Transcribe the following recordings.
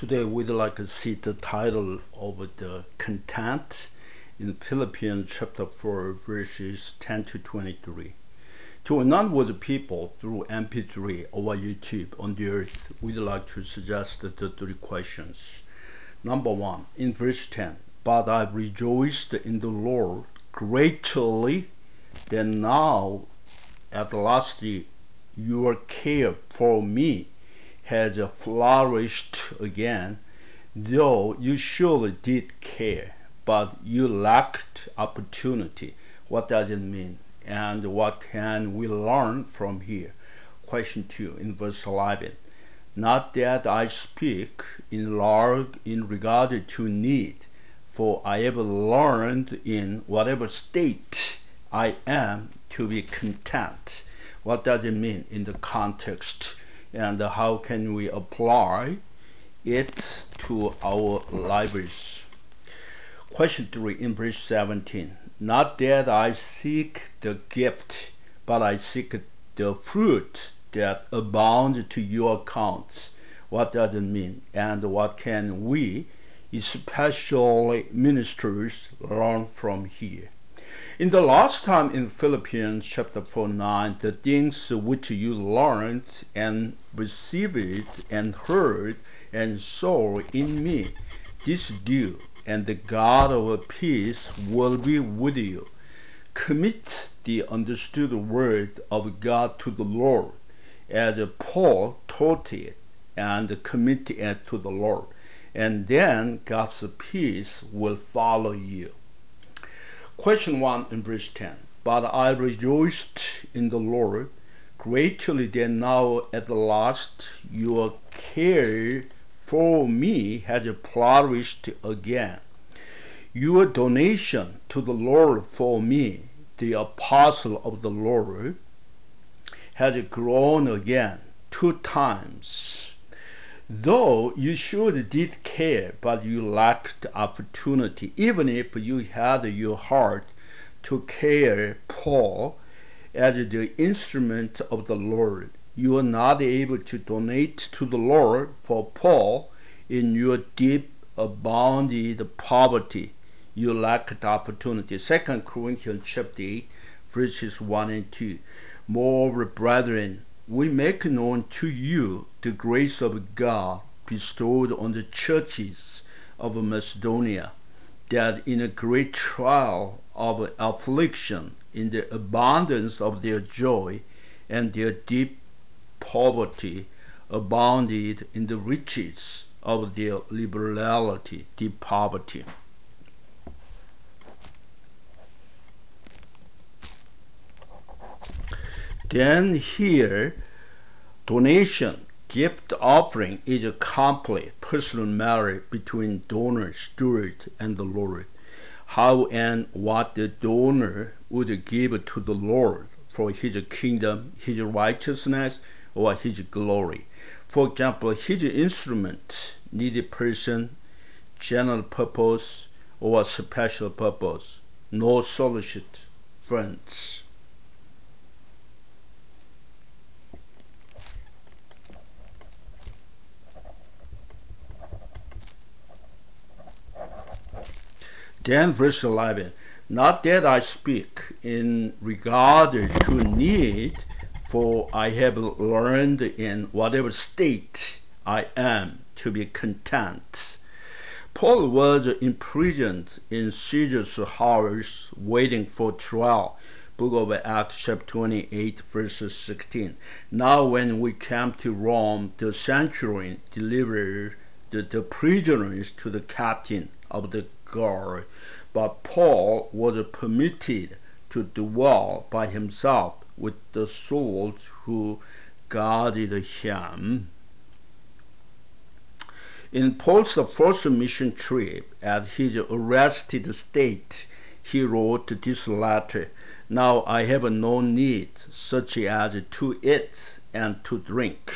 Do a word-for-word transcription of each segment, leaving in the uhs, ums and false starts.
Today we'd like to see the title of the content in Philippians chapter four verses ten to twenty-three. To a non-word people through M P three or YouTube on the earth, we'd like to suggest the three questions. Number one, in verse ten, but I rejoiced in the Lord greatly that now at last your care for me has flourished again, though you surely did care, but you lacked opportunity. What does it mean? And what can we learn from here? Question two in verse eleven. Not that I speak in large in regard to need, for I have learned in whatever state I am to be content. What does it mean in the context? And how can we apply it to our lives? Question three in verse seventeen. Not that I seek the gift, but I seek the fruit that abounds to your accounts. What does it mean? And what can we, especially ministers, learn from here? In the last time in Philippians chapter four nine, the things which you learned and received and heard and saw in me, this do, and the God of peace will be with you. Commit the understood word of God to the Lord, as Paul taught it, and commit it to the Lord, and then God's peace will follow you. Question one in verse ten. But I rejoiced in the Lord greatly that now at last your care for me has flourished again. Your donation to the Lord for me, the apostle of the Lord, has grown again two times. Though you surely did care, but you lacked opportunity. Even if you had your heart to care, Paul, as the instrument of the Lord, you were not able to donate to the Lord for Paul in your deep, abounded poverty. You lacked opportunity. Second Corinthians chapter eight, verses one and two. Moreover, brethren, we make known to you the grace of God bestowed on the churches of Macedonia, that in a great trial of affliction, in the abundance of their joy and their deep poverty, abounded in the riches of their liberality, deep poverty. Then here, donation, gift offering is a complete personal matter between donor, steward, and the Lord. How and what the donor would give to the Lord for his kingdom, his righteousness, or his glory. For example, his instrument, needy person, general purpose, or special purpose. No solicit friends. Then verse eleven, not that I speak in regard to need, for I have learned in whatever state I am to be content. Paul was imprisoned in Caesar's house waiting for trial. Book of Acts chapter twenty-eight verses sixteen. Now when we came to Rome, the centurion delivered the, the prisoners to the captain of the guard, but Paul was permitted to dwell by himself with the soldiers who guarded him. In Paul's first mission trip, at his arrested state, he wrote this letter, Now I have no need, such as to eat and to drink.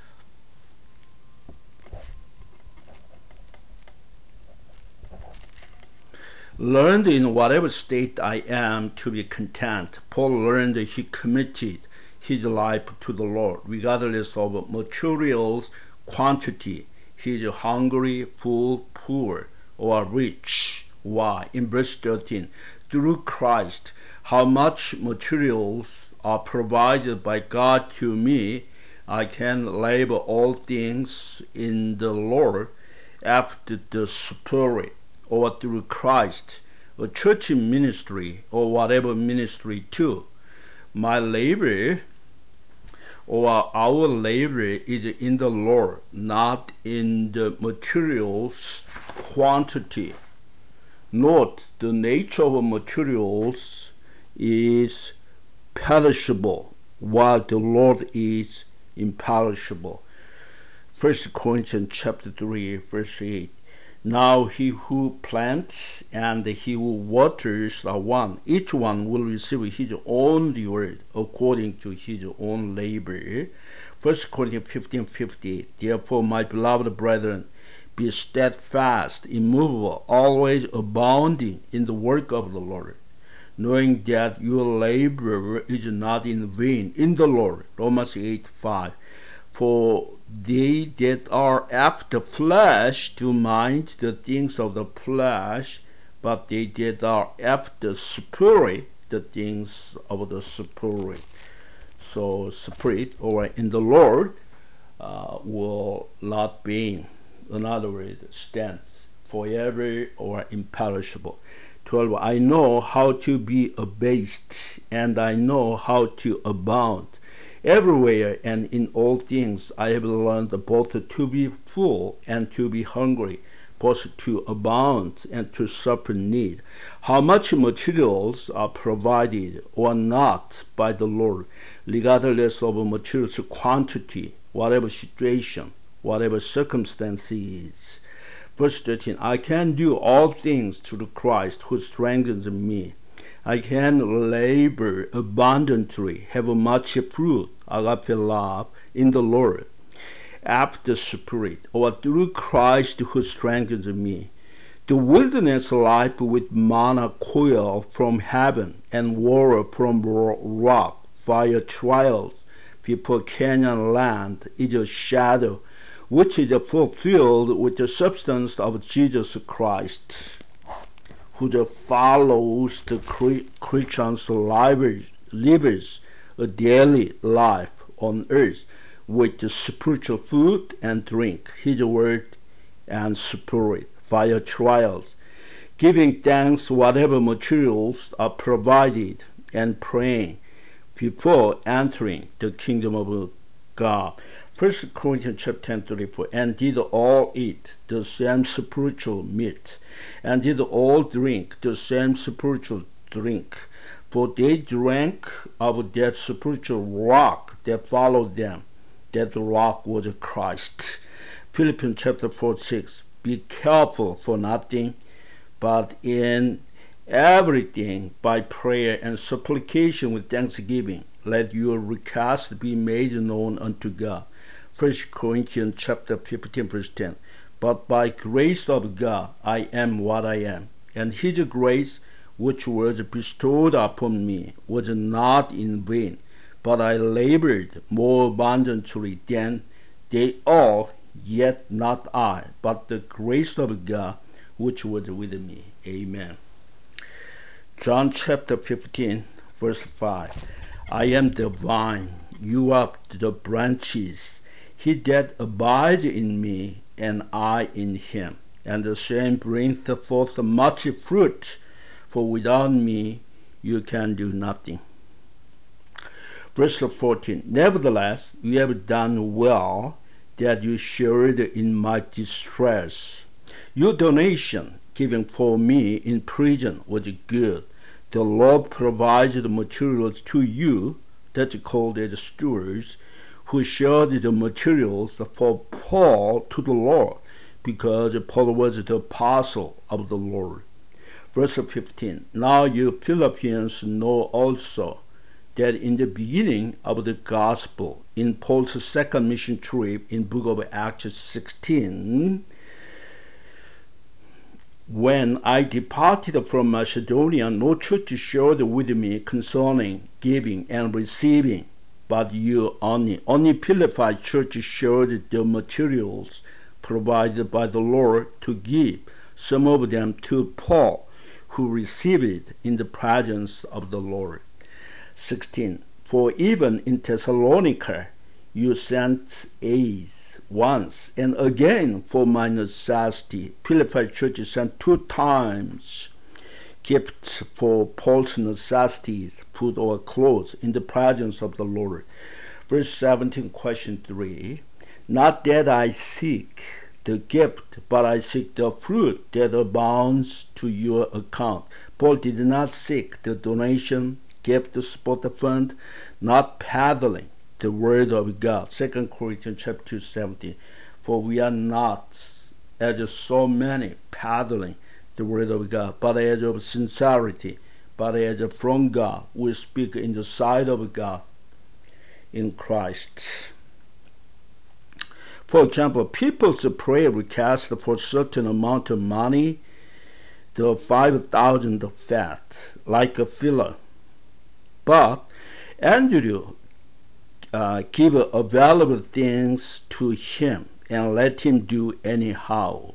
Learned in whatever state I am to be content. Paul learned he committed his life to the Lord, regardless of materials, quantity. He is hungry, full, poor, or rich. Why? In verse thirteen, through Christ, how much materials are provided by God to me, I can labor all things in the Lord after the Spirit, or through Christ, a church ministry, or whatever ministry too. My labor or our labor is in the Lord, not in the materials quantity. Note, the nature of materials is perishable, while the Lord is imperishable. First Corinthians chapter three, verse eight. Now he who plants and he who waters are one. Each one will receive his own reward according to his own labor. First Corinthians fifteen fifty-eight. Therefore, my beloved brethren, be steadfast, immovable, always abounding in the work of the Lord, knowing that your labor is not in vain in the Lord. Romans eight five. For they that are after flesh do mind the things of the flesh, but they that are after spirit, the things of the spirit. So spirit, or in the Lord, uh, will not be, in other words, stands forever or imperishable. twelve. I know how to be abased, and I know how to abound. Everywhere and in all things I have learned both to be full and to be hungry, both to abound and to suffer need. How much materials are provided or not by the Lord, regardless of materials quantity, whatever situation, whatever circumstances. Verse thirteen, I can do all things through Christ who strengthens me. I can labor abundantly, have much fruit, agape love, in the Lord, after Spirit, or through Christ who strengthens me. The wilderness life with manna quail from heaven and water from rock, fire trials before Canaan land is a shadow, which is fulfilled with the substance of Jesus Christ, who follows the Christian's lives a daily life on earth with the spiritual food and drink, his word and spirit, fire trials, giving thanks whatever materials are provided, and praying before entering the kingdom of God. First Corinthians chapter ten thirty-four, and did all eat the same spiritual meat, and did all drink the same spiritual drink, for they drank of that spiritual rock that followed them. That rock was Christ. Philippians chapter four six, be careful for nothing, but in everything by prayer and supplication with thanksgiving, let your requests be made known unto God. First Corinthians chapter fifteen, verse ten. But by grace of God I am what I am, and his grace which was bestowed upon me was not in vain, but I labored more abundantly than they all, yet not I, but the grace of God which was with me. Amen. John chapter fifteen, verse five. I am the vine, you are the branches. He that abides in me, and I in him, and the same bringeth forth much fruit, for without me you can do nothing. Verse fourteen. Nevertheless, you have done well that you shared in my distress. Your donation given for me in prison was good. The Lord provides the materials to you, that's called as stewards, who shared the materials for Paul to the Lord, because Paul was the apostle of the Lord. Verse fifteen. Now you Philippians know also that in the beginning of the gospel, in Paul's second mission trip in book of Acts sixteen, when I departed from Macedonia, no church shared with me concerning giving and receiving, but you only. Only Philippi church shared the materials provided by the Lord to give some of them to Paul, who received it in the presence of the Lord. sixteen. For even in Thessalonica you sent aids once, and again for my necessity. Philippi church sent two times gifts for Paul's necessities, food or clothes, in the presence of the Lord. Verse seventeen, question three. Not that I seek the gift, but I seek the fruit that abounds to your account. Paul did not seek the donation, gift, support fund, not peddling the word of God. Second Corinthians chapter two, seventeen. For we are not, as so many, peddling the word of God, but as of sincerity, but as from God, we speak in the sight of God in Christ. For example, people's prayer request for a certain amount of money, the five thousand fat, like a filler. But Andrew uh, give available things to him and let him do anyhow.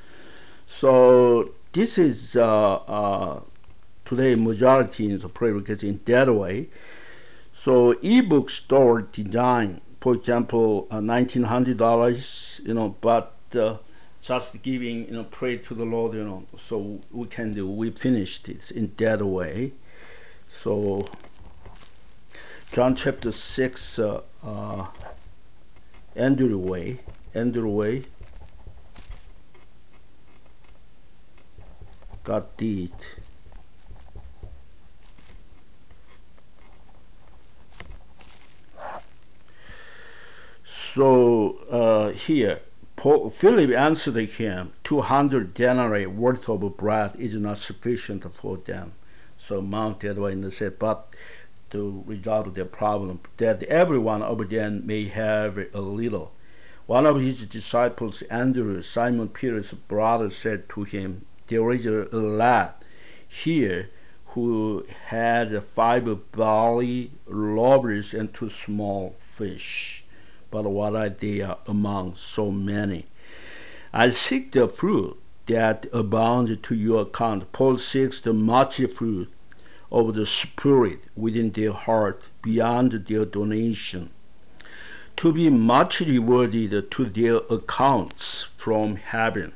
So this is uh, uh, today majority in the prayer request in that way. So ebook store design, for example, uh, nineteen hundred dollars, you know, but uh, just giving, you know, pray to the Lord, you know, so we can do, we finish this in that way. So John chapter six, uh, uh, Andrew way, Andrew way, God did. So uh, here, Paul, Philip answered him, two hundred denarii worth of bread is not sufficient for them. So Mount Edwin said, but to resolve their problem, that everyone of them may have a little. One of his disciples, Andrew, Simon Peter's brother, said to him, there is a lad here who had five barley loaves and two small fish. But what are they among so many? I seek the fruit that abounds to your account. Paul seeks the much fruit of the Spirit within their heart beyond their donation, to be much rewarded to their accounts from heaven.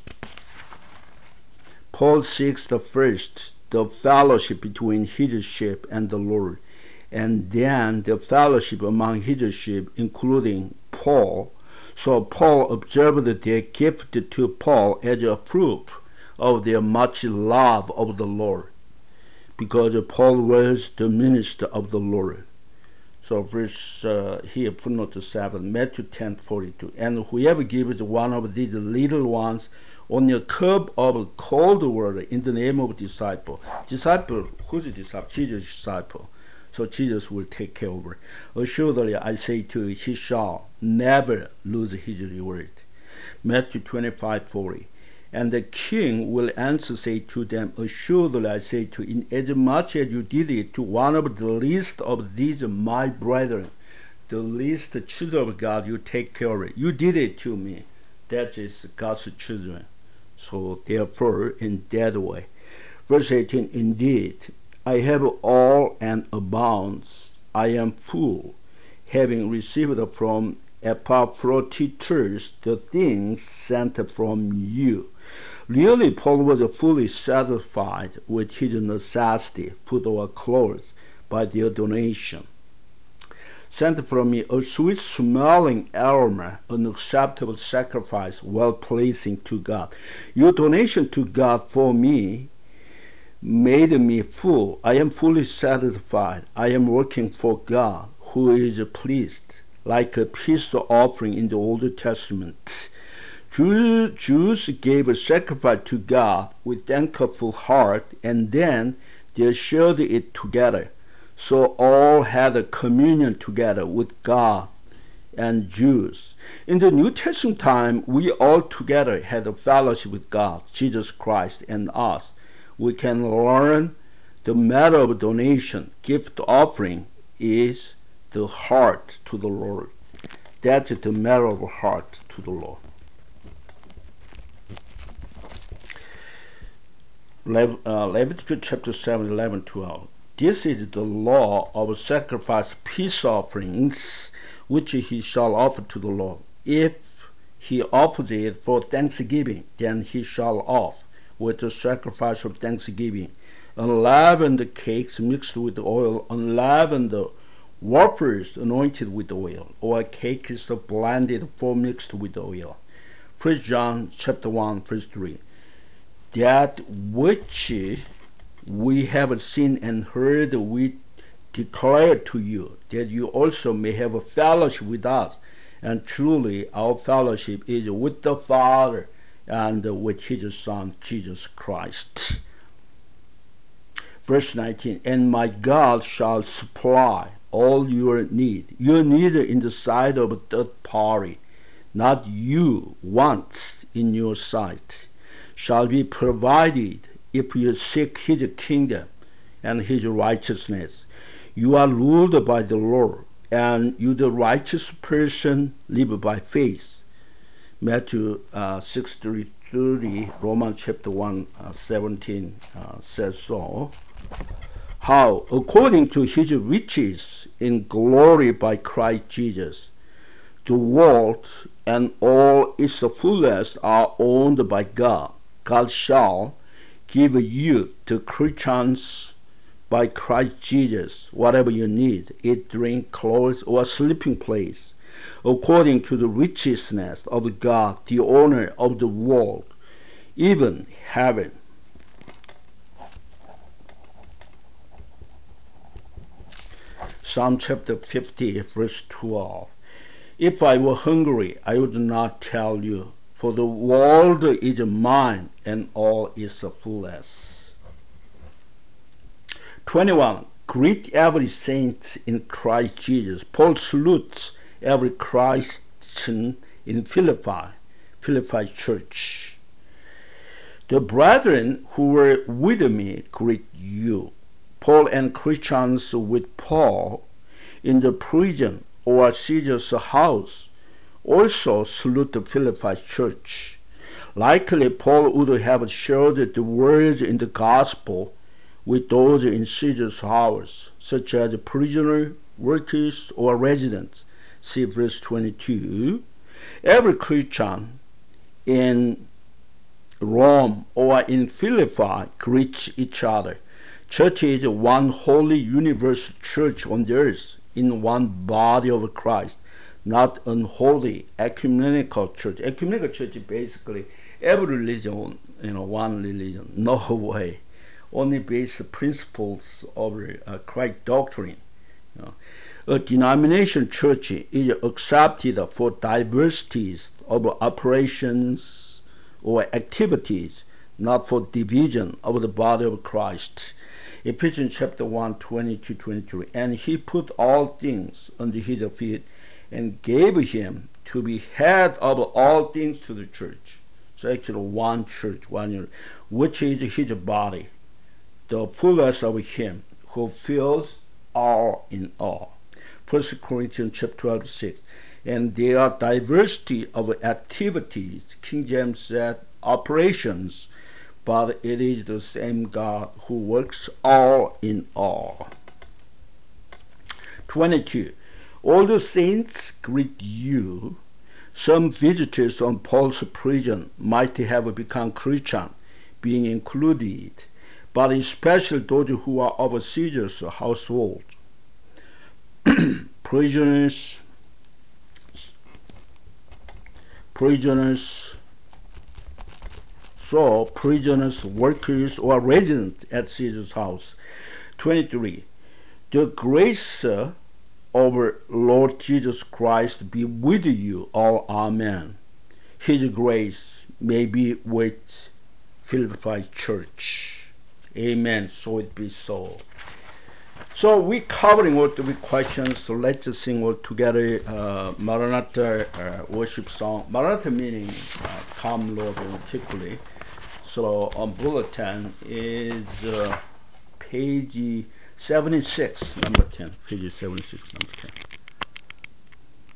Paul seeks the first, the fellowship between his sheep and the Lord, and then the fellowship among his sheep, including Paul. So Paul observed their gift to Paul as a proof of their much love of the Lord, because Paul was the minister of the Lord. So verse uh, here, footnote seven, Matthew ten forty-two. And whoever gives one of these little ones only a cup of cold water in the name of disciple. Disciple, who's a disciple? Jesus' disciple. So Jesus will take care of it. Assuredly, I say to you, he shall never lose his reward. Matthew twenty-five forty. And the king will answer, say to them, assuredly I say to you, inasmuch as you did it to one of the least of these my brethren, the least children of God, you take care of it. You did it to me. That is God's children. So therefore, in that way. Verse eighteen, indeed, I have all and abounds. I am full, having received from Epaphroditus the things sent from you. Really, Paul was fully satisfied with his necessity, food or clothes, by their donation. Sent from me a sweet smelling aroma, an acceptable sacrifice, well pleasing to God. Your donation to God for me made me full. I am fully satisfied. I am working for God, who is pleased, like a peace offering in the Old Testament. Jews gave a sacrifice to God with thankful heart, and then they shared it together. So all had a communion together with God and Jews. In the New Testament time, we all together had a fellowship with God, Jesus Christ, and us. We can learn the matter of donation, gift offering is the heart to the Lord. That is the matter of heart to the Lord. Le- uh, Leviticus chapter seven, eleven, twelve. This is the law of sacrifice peace offerings, which he shall offer to the Lord. If he offers it for thanksgiving, then he shall offer with the sacrifice of thanksgiving unleavened cakes mixed with oil, unleavened wafers anointed with oil, or cakes of blended flour mixed with oil. First John chapter one, verse three. That which we have seen and heard we declare to you, that you also may have a fellowship with us. And truly our fellowship is with the Father and with his Son, Jesus Christ. Verse nineteen, and my God shall supply all your need. Your need in the sight of a third party, not you wants in your sight, shall be provided if you seek his kingdom and his righteousness. You are ruled by the Lord, and you, the righteous person, live by faith. Matthew uh, six thirty, Romans chapter one, uh, seventeen uh, says so. How, according to his riches in glory by Christ Jesus, the world and all its fullness are owned by God. God shall give you to Christians by Christ Jesus whatever you need, eat, drink, clothes, or sleeping place, according to the richness of God, the owner of the world, even heaven. Psalm chapter fifty, verse twelve. If I were hungry, I would not tell you, for the world is mine and all its fullness. twenty-one. Greet every saint in Christ Jesus. Paul salutes every Christian in Philippi, Philippi church. The brethren who were with me greet you. Paul and Christians with Paul in the prison or Caesar's house also salute the Philippi church. Likely Paul would have shared the words in the gospel with those in Caesar's house, such as prisoner, workers, or residents. See verse twenty-two. Every Christian in Rome or in Philippi greets each other. Church is one holy universal church on the earth in one body of Christ, not unholy ecumenical church. Ecumenical church is basically every religion, you know, one religion. No way. Only based principles of uh, Christ doctrine. You know. A denomination church is accepted for diversities of operations or activities, not for division of the body of Christ. Ephesians chapter one, twenty-two, twenty-three. And he put all things under his feet and gave him to be head of all things to the church. So actually one church, one unit, which is his body, the fullness of him who fills all in all. First Corinthians chapter twelve, six. And there are diversity of activities, King James said operations, but it is the same God who works all in all. twenty-two. All the saints greet you. Some visitors on Paul's prison might have become Christian, being included, but especially those who are of Caesar's household. prisoners, prisoners, so prisoners, workers, or residents at Caesar's house. twenty-three. The grace of our Lord Jesus Christ be with you all. Amen. His grace may be with Philippi church. Amen. So it be so. So we covering all the questions. So let's just sing all together. Uh, Maranatha uh, worship song. Maranatha meaning uh, come, Lord, quickly. So on bulletin is uh, page seventy-six, number ten. Page seventy-six, number ten.